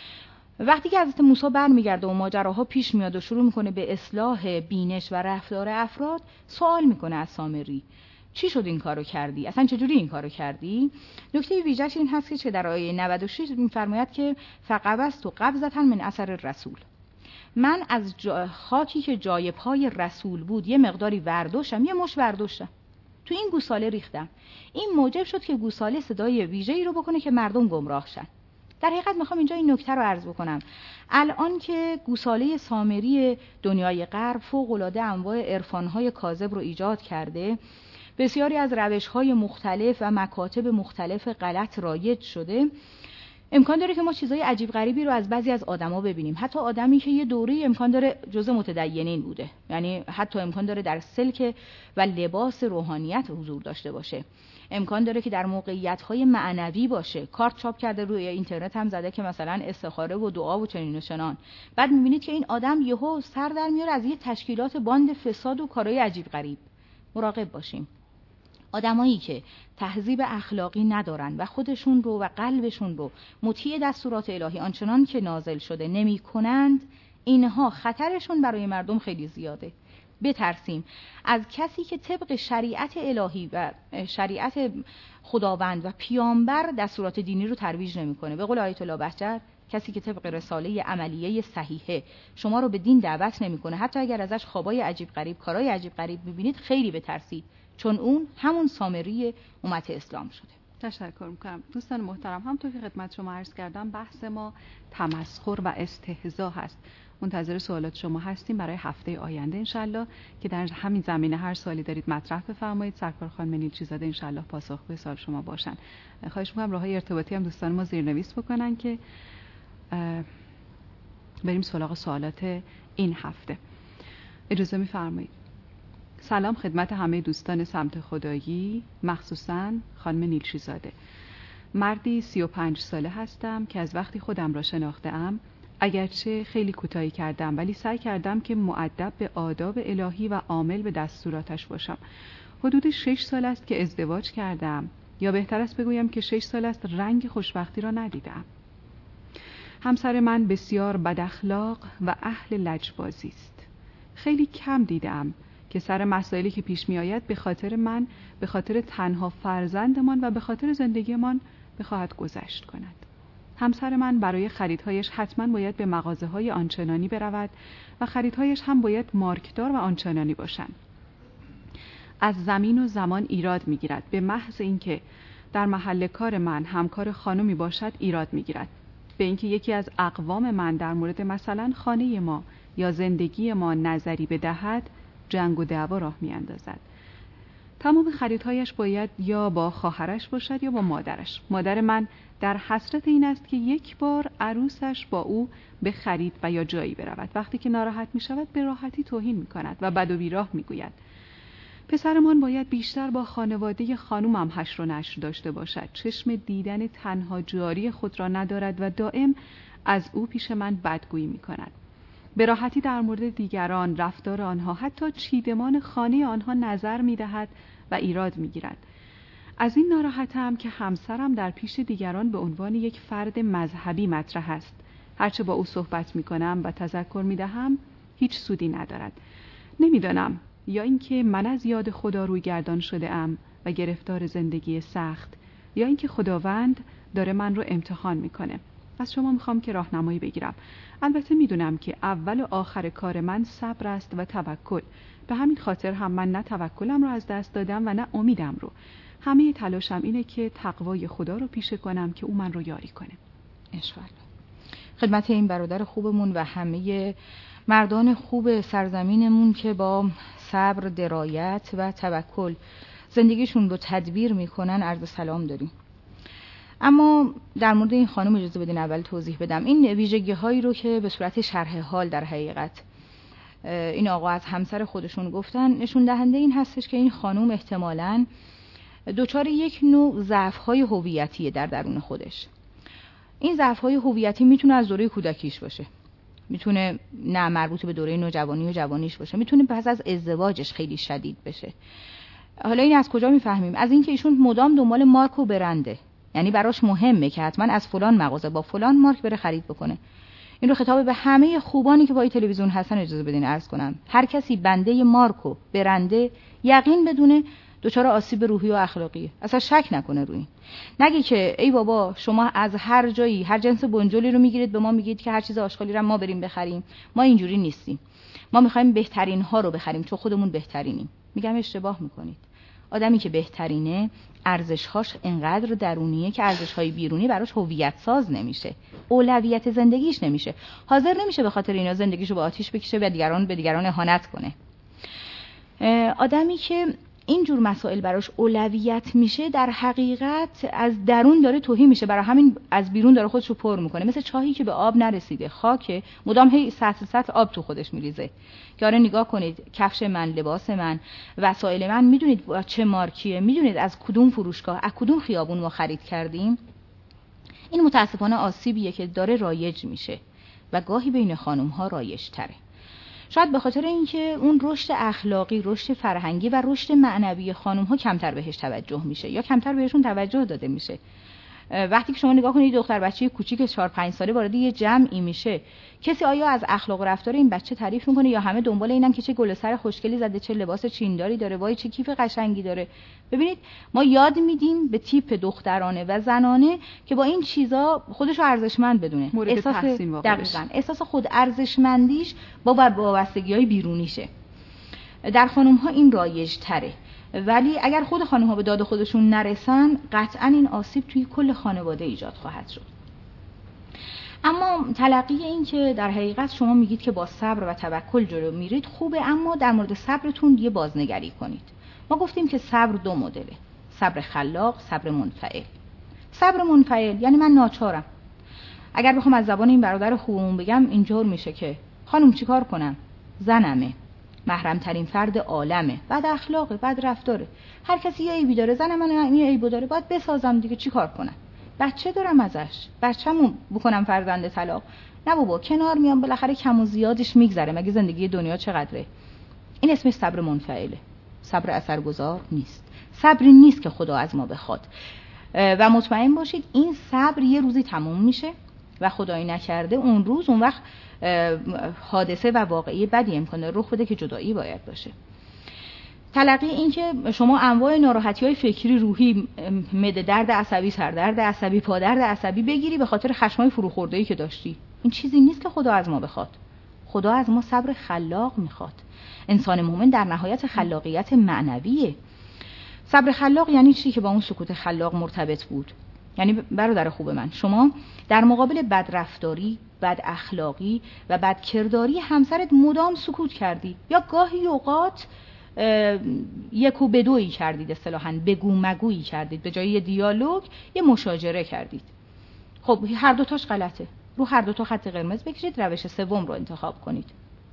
وقتی که حضرت موسی برمیگرده و ماجراها پیش میاد و شروع میکنه به اصلاح بینش و رفتار افراد، سوال میکنه از سامری چی شد این کارو کردی؟ اصلا چجوری این کارو کردی؟ نکته ویژه‌اش این هست که در آیه 96 میفرماید که فقبضت قبضة من اثر الرسول. من از خاکی که جای پای رسول بود یه مقداری ورداشتم، یه مش ورداشتم، تو این گوساله ریختم. این موجب شد که گوساله صدای ویژه‌ای رو بکنه که مردم گمراه شن. در حقیقت میخوام اینجا این نکته رو عرض بکنم. الان که گوساله سامری دنیای غرب فوق‌العاده انواع عرفان‌های کاذب رو ایجاد کرده، بسیاری از روش‌های مختلف و مکاتب مختلف غلط رایج شده، امکان داره که ما چیزای عجیب غریبی رو از بعضی از آدما ببینیم. حتی آدمی که یه دوره امکان داره جزء متدینین بوده، یعنی حتی امکان داره در سلک و لباس روحانیت حضور داشته باشه، امکان داره که در موقعیت‌های معنوی باشه، کارت چاپ کرده روی اینترنت هم زده که مثلا استخاره و دعا و چنین و چنان. بعد می‌بینید که این آدم یهو سر در میاره از یه تشکیلات باند فساد و کارهای عجیب غریب. مراقب باشیم. آدمایی که تهذیب اخلاقی ندارن و خودشون رو و قلبشون رو مطیع دستورات الهی آنچنان که نازل شده نمی کنند، اینها خطرشون برای مردم خیلی زیاده. بترسیم از کسی که طبق شریعت الهی و شریعت خداوند و پیامبر دستورات دینی رو ترویج نمیکنه. به قول آیت الله بهجت، کسی که طبق رساله عملیه صحیحه شما رو به دین دعوت نمیکنه، حتی اگر ازش خوابای عجیب غریب، کارهای عجیب غریب ببینید، خیلی بترسید، چون اون همون سامری امت اسلام شده. تشکر میکنم. دوستان محترم، همونطور که خدمت شما عرض کردم بحث ما تمسخر و استهزا هست. منتظر سوالات شما هستیم برای هفته آینده انشالله که در همین زمینه هر سوالی دارید مطرح بفرمایید. سرکار خانم نیلچیزاده انشالله پاسخگوی سوال شما باشن. خواهش میکنم راههای ارتباطی هم دوستان ما زیرنویس بکنن که بریم سراغ سوالات این هفته. اجازه میفرمایید. سلام خدمت همه دوستان سمت خدایی، مخصوصاً خانم نیلچیزاده. مردی 35 ساله هستم که از وقتی خودم را شناخته‌ام، اگرچه خیلی کوتاهی کردم ولی سعی کردم که مؤدب به آداب الهی و عامل به دستوراتش باشم. حدود 6 سال است که ازدواج کردم، یا بهتر است بگویم که 6 سال است رنگ خوشبختی را ندیدم. همسر من بسیار بد اخلاق و اهل لجبازی است. خیلی کم دیدم که سر مسائلی که پیش می آید به خاطر من، به خاطر تنها فرزندمان و به خاطر زندگیمان بخواهد گذشت کند. همسر من برای خریدهایش حتما باید به مغازه‌های آنچنانی برود و خریدهایش هم باید مارکدار و آنچنانی باشند. از زمین و زمان ایراد می‌گیرد. به محض اینکه در محل کار من همکار خانمی باشد ایراد می‌گیرد. به اینکه یکی از اقوام من در مورد مثلا خانه ما یا زندگی ما نظری بدهد، جنگ و دعوا راه می‌اندازد. تمام خریدهایش باید یا با خواهرش باشد یا با مادرش. مادر من در حسرت این است که یک بار عروسش با او به خرید و یا جایی برود. وقتی که ناراحت می شود به راحتی توهین می کند و بد و بیراه می گوید. پسرمان باید بیشتر با خانواده خانومم حشر و نشر داشته باشد. چشم دیدن تنها جاری خود را ندارد و دائم از او پیش من بدگویی می کند. به راحتی در مورد دیگران، رفتار آنها، حتی چیدمان خانه آنها نظر می دهد و ایراد می گیرد. از این ناراحتم که همسرم در پیش دیگران به عنوان یک فرد مذهبی مطرح است. هرچه با او صحبت می‌کنم و تذکر می‌دهم هیچ سودی ندارد. نمی‌دانم یا اینکه من از یاد خدا روی گردان شده ام و گرفتار زندگی سخت، یا اینکه خداوند داره من رو امتحان می‌کنه. از شما می‌خوام که راهنمایی بگیرم. البته می‌دونم که اول و آخر کار من صبر است و توکل. به همین خاطر هم من نه توکلم رو از دست دادم و نه امیدم رو. همه تلاشم اینه که تقوای خدا رو پیشه کنم که او من رو یاری کنه. انشالله. خدمت این برادر خوبمون و همه مردان خوب سرزمینمون که با صبر، درایت و توکل زندگیشون رو تدبیر میکنن عرض سلام داریم. اما در مورد این خانم اجازه بدین اول توضیح بدم. این ویژگی هایی رو که به صورت شرح حال در حقیقت این آقا از همسر خودشون گفتن نشون دهنده این هستش که این خانم احتمالاً دچار یک نوع ضعف‌های هویتیه در درون خودش. این ضعف‌های هویتی میتونه از دوره کودکیش باشه، میتونه نه مربوط به دوره نوجوانی و جوانیش باشه، میتونه پس از ازدواجش خیلی شدید بشه. حالا این از کجا میفهمیم؟ از اینکه ایشون مدام دنبال مارک و برنده، یعنی براش مهمه که حتما از فلان مغازه با فلان مارک بره خرید بکنه. این رو خطاب به همه خوبانی که با این تلویزیون هستن اجازه بدین عرض کنم. هر کسی بنده مارک و برنده یقین بدونه دچار آسیب روحی و اخلاقی، اصلا شک نکنه روی این. نگی که ای بابا شما از هر جایی هر جنس بنجلی رو میگیرید به ما میگید که هر چیز آشغالی رو ما بریم بخریم. ما اینجوری نیستیم، ما میخوایم بهترین ها رو بخریم چون خودمون بهترینیم. میگم اشتباه میکنید. آدمی که بهترینه ارزش‌هاش انقدر درونیه که ارزش‌های بیرونی براش هویت ساز نمیشه، اولویت زندگیش نمیشه. حاضر نمیشه به خاطر اینا زندگیشو به آتیش بکشه و به دیگران اهانت کنه. آدمی که اینجور مسائل براش اولویت میشه در حقیقت از درون داره توهی میشه، برای همین از بیرون داره خودشو پر میکنه. مثل چاهی که به آب نرسیده، خاک مدام هی سطل آب تو خودش میریزه. که آره نگاه کنید کفش من، لباس من، وسایل من میدونید چه مارکیه، میدونید از کدوم فروشگاه، از کدوم خیابون ما خرید کردیم. این متاسفانه آسیبیه که داره رایج میشه و گاهی بین خانم ها رایج تره. شاید به خاطر اینکه اون رشد اخلاقی، رشد فرهنگی و رشد معنوی خانم ها کمتر بهش توجه میشه یا کمتر بهشون توجه داده میشه. وقتی که شما نگاه کنید دختر بچه کوچیک 4-5 ساله وارد یه جمعی میشه، کسی آیا از اخلاق و رفتار این بچه تعریف میکنه یا همه دنبال اینن که چه گل سر خوشگلی زده، چه لباس چینداری داره، وای چه کیف قشنگی داره؟ ببینید ما یاد میدیم به تیپ دخترانه و زنانه که با این چیزا خودشو ارزشمند بدونه، احساس خود ارزشمندیش با وابستگی‌های بیرونیشه. در خانم‌ها این رایج تره، ولی اگر خود خانم‌ها به داد خودشون نرسن قطعاً این آسیب توی کل خانواده ایجاد خواهد شد. اما تلقی این که در حقیقت شما میگید که با صبر و توکل جلو میرید خوبه، اما در مورد صبرتون یه بازنگری کنید. ما گفتیم که صبر 2 مدله: صبر خلاق، صبر منفعل. صبر منفعل یعنی من ناچارم. اگر بخوام از زبان این برادر خوبمون بگم اینجور میشه که خانم چیکار کنم؟ زنمه، محرم ترین فرد عالمه، بد اخلاقه، بد رفتاره، هر کسی یه عیبی داره، زن من این عیبو داره، باید بسازم دیگه، چیکار کنم؟ بچه دارم ازش، بچه‌مو بکنم فرزند طلاق؟ نه بابا، کنار میام، بالاخره کم و زیادش میگذره، مگه زندگی دنیا چقدره؟ این اسمش صبر منفعله. صبر اثرگذار نیست، صبری نیست که خدا از ما بخواد. و مطمئن باشید این صبر یه روزی تموم میشه و خدایی نکرده اون روز، اون وقت حادثه و واقعی بدی امکانه رخ بده که جدایی باید باشه. تلقی این که شما انواع ناراحتی‌های فکری، روحی، معده درد عصبی، سردرد عصبی، پادرد عصبی بگیری به خاطر خشمای فروخورده‌ای که داشتی، این چیزی نیست که خدا از ما بخواد. خدا از ما صبر خلاق میخواد. انسان مومن در نهایت خلاقیت معنویه. صبر خلاق یعنی چی که با اون سکوت خلاق مرتبط بود؟ یعنی برادر خوب من، شما در مقابل بدرفتاری، بد اخلاقی و بد کرداری همسرت مدام سکوت کردی یا گاهی اوقات یک و بدویی کردید، اصطلاحاً بگو مگویی کردید، به جای دیالوگ یه مشاجره کردید. خب هر دوتاش غلطه، رو هر دوتا خط قرمز بکشید، روش سوم رو انتخاب کنید.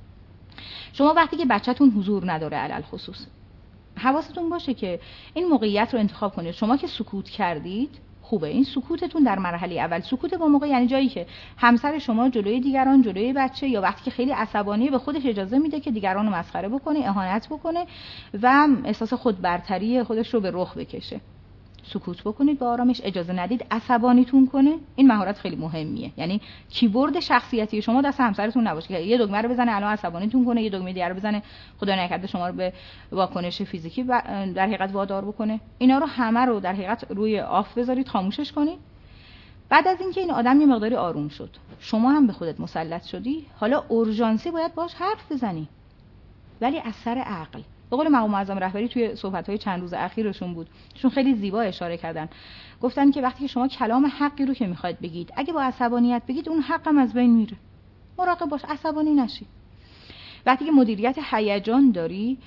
شما وقتی که بچه‌تون حضور نداره علل خصوص، حواستون باشه که این موقعیت رو انتخاب کنید. شما که سکوت کردید خوبه، این سکوتتون در مرحله اول سکوت با موقع، یعنی جایی که همسر شما جلوی دیگران، جلوی بچه، یا وقتی که خیلی عصبانیه به خودش اجازه میده که دیگران رو مسخره بکنه، اهانت بکنه و احساس خودبرتری خودش رو به رخ بکشه. سکوت بکنید، با آرامش اجازه ندید عصبانیتون کنه. این مهارت خیلی مهمیه. یعنی کیبورد شخصیتی شما دست همسرتون نباشه که یه دکمه رو بزنه الان عصبانیتون کنه، یه دکمه دیگه رو بزنه خدا نکرده شما رو به واکنش فیزیکی در حقیقت وادار بکنه. اینا رو همه رو در حقیقت روی آف بذارید، خاموشش کنید. بعد از اینکه این آدم یه مقداری آروم شد، شما هم به خودت مسلط شدی، حالا اورژانسی باید باش حرف بزنی، ولی از سر عقل. به قول مقام معظم رهبری توی صحبت‌های چند روز اخیرشون بود، چون خیلی زیبا اشاره کردن، گفتن که وقتی که شما کلام حقی رو که میخواید بگید، اگه با عصبانیت بگید اون حقم از بین میره. مراقب باش عصبانی نشی. وقتی که مدیریت هیجان داری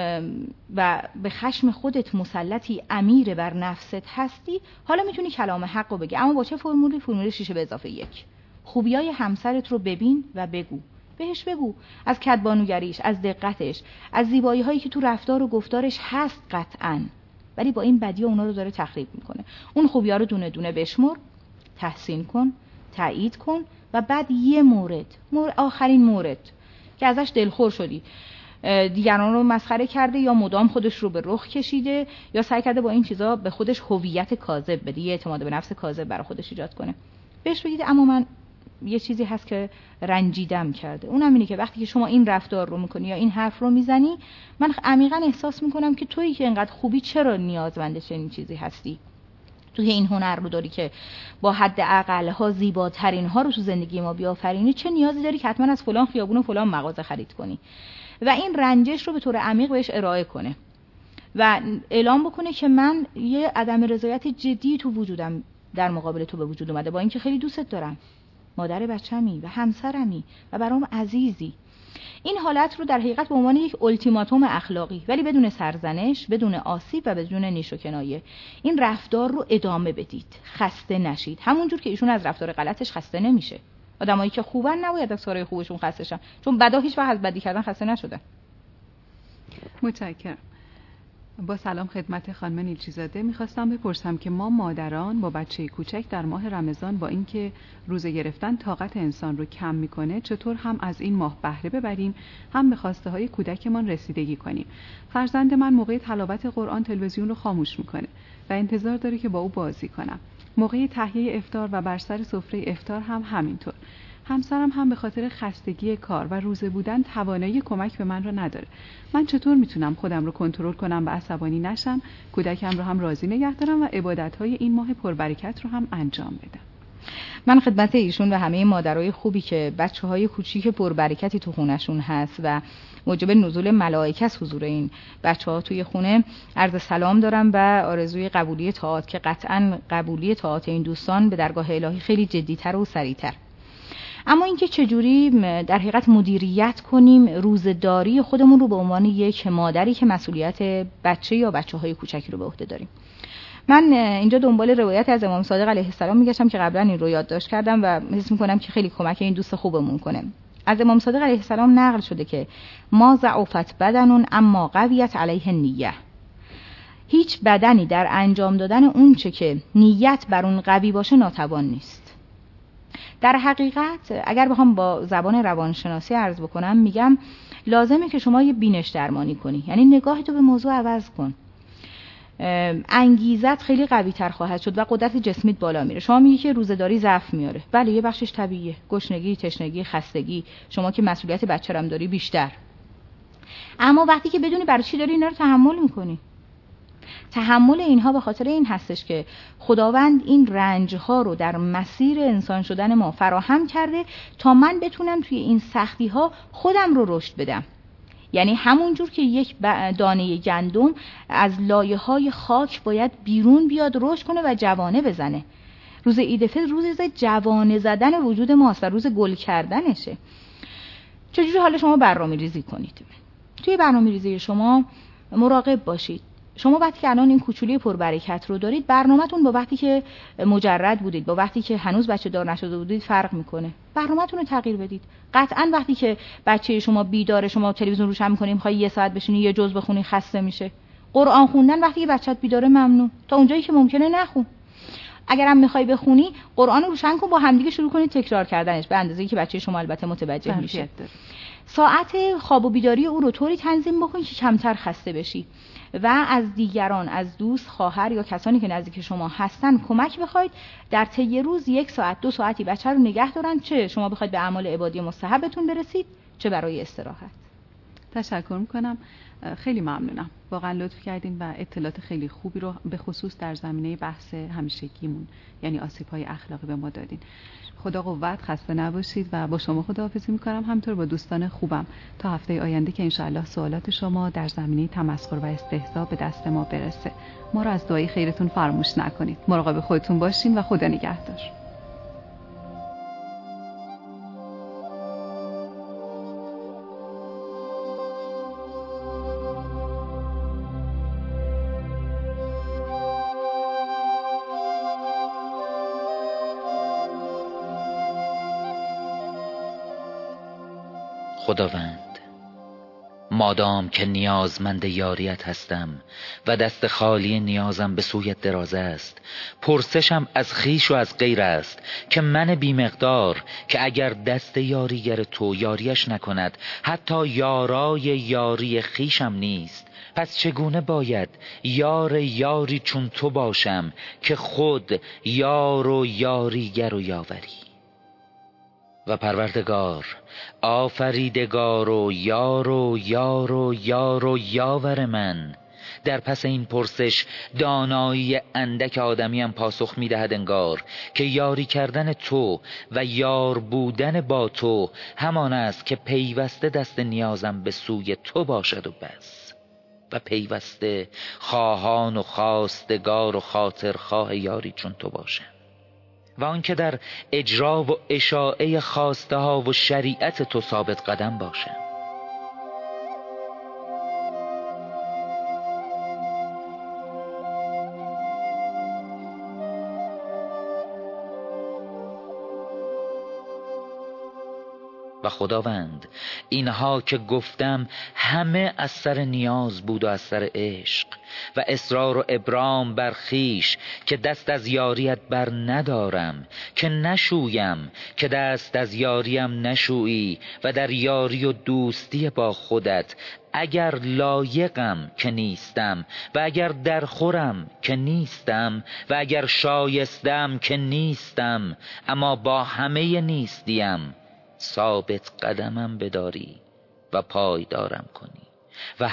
و به خشم خودت مسلطی، امیر بر نفست هستی، حالا میتونی کلام حق رو بگی، اما با چه فرمولی؟ فرمول 6+1. خوبیای همسرت رو ببین و بگو. بهش بگو از کدبانوگریش، از دقتش، از زیبایی هایی که تو رفتار و گفتارش هست قطعاً، ولی با این بدی اونا رو داره تخریب میکنه. اون خوبی‌ها رو دونه دونه بشمر، تحسین کن، تایید کن و بعد یه آخرین مورد که ازش دلخور شدی، دیگران رو مسخره کرده یا مدام خودش رو به رخ کشیده یا سعی کرده با این چیزا به خودش هویت کاذب بده، یه اعتماد به نفس کاذب برای خودش ایجاد کنه، بهش بگید اما من یه چیزی هست که رنجیدم کرده. اونم اینه که وقتی که شما این رفتار رو میکنی یا این حرف رو میزنی، من عمیقاً احساس میکنم که تویی که اینقدر خوبی چرا نیازمند چنین چیزی هستی؟ توی این هنر رو داری که با حد اقل ها زیباترین ها رو تو زندگی ما بیافرینی، چه نیازی داری که حتما از فلان خیابون و فلان مغازه خرید کنی؟ و این رنجش رو به طور عمیق بهش ارائه کنه و اعلام بکنه که من یه عدم رضایت جدی تو وجودم در مقابل تو به وجود اومده، با اینکه خیلی دوستت دارم، مادر بچه‌می و همسرمی و برام عزیزی. این حالت رو در حقیقت به عنوان یک التیماتوم اخلاقی، ولی بدون سرزنش، بدون آسیب و بدون نیش و کنایه، این رفتار رو ادامه بدید. خسته نشید. همونجور که ایشون از رفتار غلطش خسته نمیشه. آدمایی که خوبن نباید از کارهای خوبشون خسته شن، چون بدا هیچ وقت از بدی کردن خسته نشدن. متشکرم. با سلام خدمت خانم نیلچی‌زاده، میخواستم بپرسم که ما مادران با بچه کوچک در ماه رمضان با اینکه روزه گرفتن طاقت انسان رو کم میکنه، چطور هم از این ماه بهره ببریم، هم به خواسته های کودکمان رسیدگی کنیم. فرزند من موقع تلاوت قرآن تلویزیون رو خاموش میکنه و انتظار داره که با او بازی کنم. موقع تهیه افطار و بر سر سفره افطار هم همینطور. همسرم هم به خاطر خستگی کار و روزه بودن توانایی کمک به من رو نداره. من چطور میتونم خودم رو کنترل کنم و عصبانی نشم، کودکم رو هم راضی نگه دارم و عبادت‌های این ماه پربرکت رو هم انجام بدم؟ من خدمت ایشون و همه مادرای خوبی که بچه‌های کوچیک پربرکتی تو خونشون هست و موجب نزول ملائکه است حضور این بچه‌ها توی خونه، عرض سلام دارم و آرزوی قبولی طاعات که قطعاً قبولی طاعات این دوستان به درگاه الهی خیلی جدی‌تر و سریع‌تر. اما اینکه چجوری در حقیقت مدیریت کنیم روزداری خودمون رو به عنوان یک مادری که مسئولیت بچه یا بچه‌های کوچکی رو به عهده داریم. من اینجا دنبال روایت از امام صادق علیه السلام میگشتم که قبلا این رو یادداشت کردم و حس می‌کنم که خیلی کمک این دوست خوبمون کنه. از امام صادق علیه السلام نقل شده که ما ضعفت بدن اما قویت علیه النیه. هیچ بدنی در انجام دادن اون چه که نیت بر اون قوی باشه ناتوان نیست. در حقیقت اگر بخوام با زبان روانشناسی عرض بکنم، میگم لازمه که شما یه بینش درمانی کنی، یعنی نگاهتو به موضوع عوض کن. انگیزت خیلی قوی تر خواهد شد و قدرت جسمیت بالا میره. شما میگی که روزه‌داری ضعف میاره، بله یه بخشش طبیعیه، گشنگی، تشنگی، خستگی، شما که مسئولیت بچه‌رم داری بیشتر. اما وقتی که بدونی برای چی داری اینا رو تحمل میکنی، تحمل اینها به خاطر این هستش که خداوند این رنجها رو در مسیر انسان شدن ما فراهم کرده تا من بتونم توی این سختی ها خودم رو رشد بدم. یعنی همون جور که یک دانه گندم از لایه های خاک باید بیرون بیاد رشد کنه و جوانه بزنه. روز عید فطر روز جوانه زدن وجود ماست و روز گل کردنشه. چجوری حالا شما برنامه‌ریزی کنید؟ توی برنامه‌ریزی شما مراقب باشید. شما وقتی که الان این کوچولی پربرکت رو دارید، برنامه‌تون با وقتی که مجرد بودید، با وقتی که هنوز بچه دار نشده بودید فرق میکنه. برنامه‌تون رو تغییر بدید. قطعاً وقتی که بچه شما بیداره، شما تلویزیون روشن می‌کنید، می‌خوای یه ساعت بشینی یه جزء بخونی، خسته میشه. قرآن خوندن وقتی که بچه‌ت بیداره ممنوع. تا اونجایی که ممکنه نخون. اگرم میخوای بخونی قرآن رو روشن کن، با همدیگه شروع کنید تکرار کردنش، به اندازه‌ای که بچه شما البته متوجه میشه. ساعت خواب و بیداری او رو طوری تنظیم بکن که کمتر خسته بشی و از دیگران، از دوست، خواهر یا کسانی که نزدیک شما هستن کمک بخواید در طی روز 1 ساعت 2 ساعتی بچه رو نگه دارن، چه شما بخواید به اعمال عبادی مستحبتون برسید چه برای استراحت. تشکر میکنم، خیلی ممنونم، واقعا لطف کردین و اطلاعات خیلی خوبی رو به خصوص در زمینه بحث همیشگیمون یعنی آسیب‌های اخلاقی به ما دادین. خدا قوت، خسته نباشید و با شما خداحافظی میکنم، همطور با دوستان خوبم تا هفته آینده که انشاءالله سوالات شما در زمینه تمسخر و استهزاء به دست ما برسه. ما رو از دعای خیرتون فراموش نکنید. مراقب خودتون باشین و خدا نگهدار. خداوند، مادام که نیازمند یاریت هستم و دست خالی نیازم به سویت دراز است، پرسشم از خیش و از غیر است که من بیمقدار که اگر دست یاریگر تو یاریش نکند حتی یارای یاری خیشم نیست، پس چگونه باید یاری چون تو باشم که خود یار و یاریگر و یاوری؟ و پروردگار، آفریدگار و یار و یاور من، در پس این پرسش دانایی اندک آدمیم پاسخ می‌دهد انگار که یاری کردن تو و یار بودن با تو همان است که پیوسته دست نیازم به سوی تو باشد و بس، و پیوسته خواهان و خواستگار و خاطرخواه یاری چون تو باشم، و آنکه در اجرا و اشاعه خواسته ها و شریعت تو ثابت قدم باشم. و خداوند، اینها که گفتم همه از سر نیاز بود و از سر عشق و اصرار و ابرام بر خویش که دست از یاریت بر ندارم، که نشویم که دست از یاریم نشویی، و در یاری و دوستی با خودت اگر لایقم که نیستم و اگر درخورم که نیستم و اگر شایستم که نیستم، اما با همه نیستیم ثابت قدمم بداری و پایدارم کنی و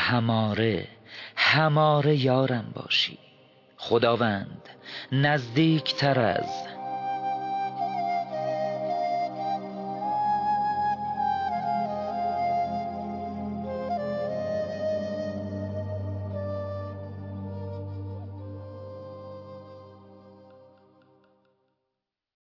هماره یارم باشی. خداوند، نزدیک تر از